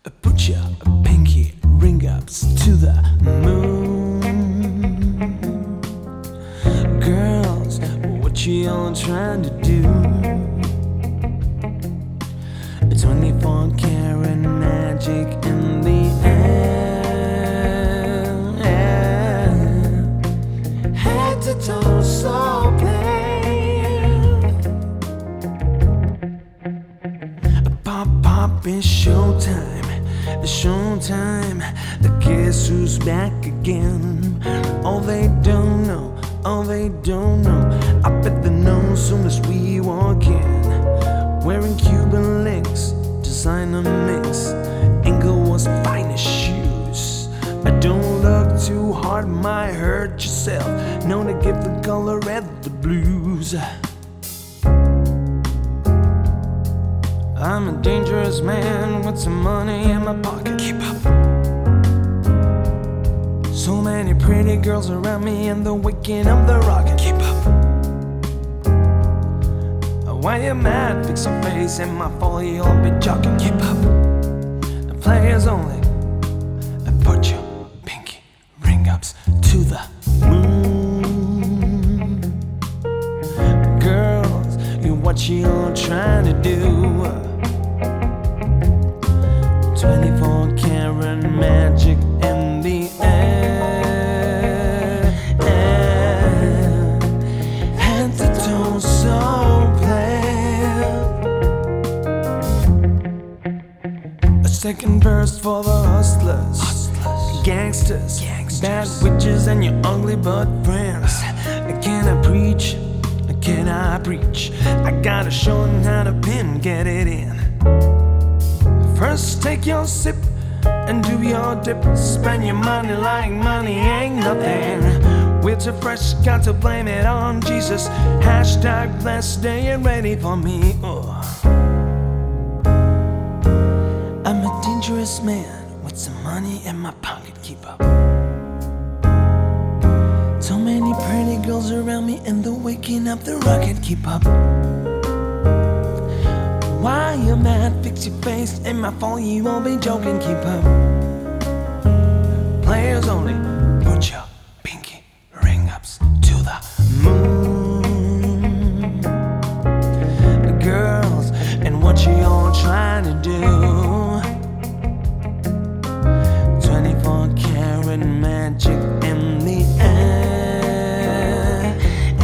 Put your pinky ring ups to the moon. Girls, what you all trying to do? 24 karat magic in the air. Head to toe, so plain. Pop, it's showtime. It's showtime. The guess who's back again? Oh, they don't know. Oh, they don't know. I bet they know soon as we walk in. Wearing Cuban links, designer mix, Inglewood's finest shoes. But don't look too hard, might hurt yourself. Known to give the color red the blues. I'm a dangerous man with some money in my pocket. Keep up. So many pretty girls around me and the waking up the rocket. Keep up. Why you mad? Fix your face and my folly, you'll be jogging. Keep up. The players only. Put your pinky ring ups to the moon. Girls, what you all trying to do? 24 karat magic in the air. Head to toe, so a second verse for the hustlers, gangsters, bad witches, and your ugly butt friends. Can I preach? Can I preach? I gotta show 'em how to pin, get it in. First take your sip and do your dip. Spend your money like money ain't nothing. We're too fresh, got to blame it on Jesus. Hashtag blessed day and ready for me. I'm a dangerous man with some money in my pocket. Keep up. So many pretty girls around me and they're waking up the rocket. Keep up. Why you mad? Fix your face in my phone, you won't be joking. Keep up. Players only. Put your pinky ring ups to the moon. Girls, and what you all trying to do? 24 karat magic in the air.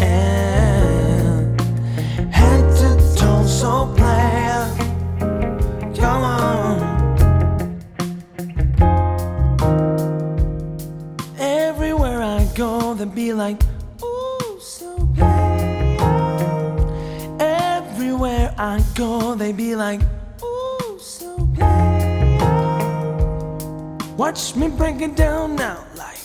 Head to toe, so player. Come on. Everywhere I go, they be like, ooh, so player. Everywhere I go, they be like, ooh, so player. Watch me break it down now, like.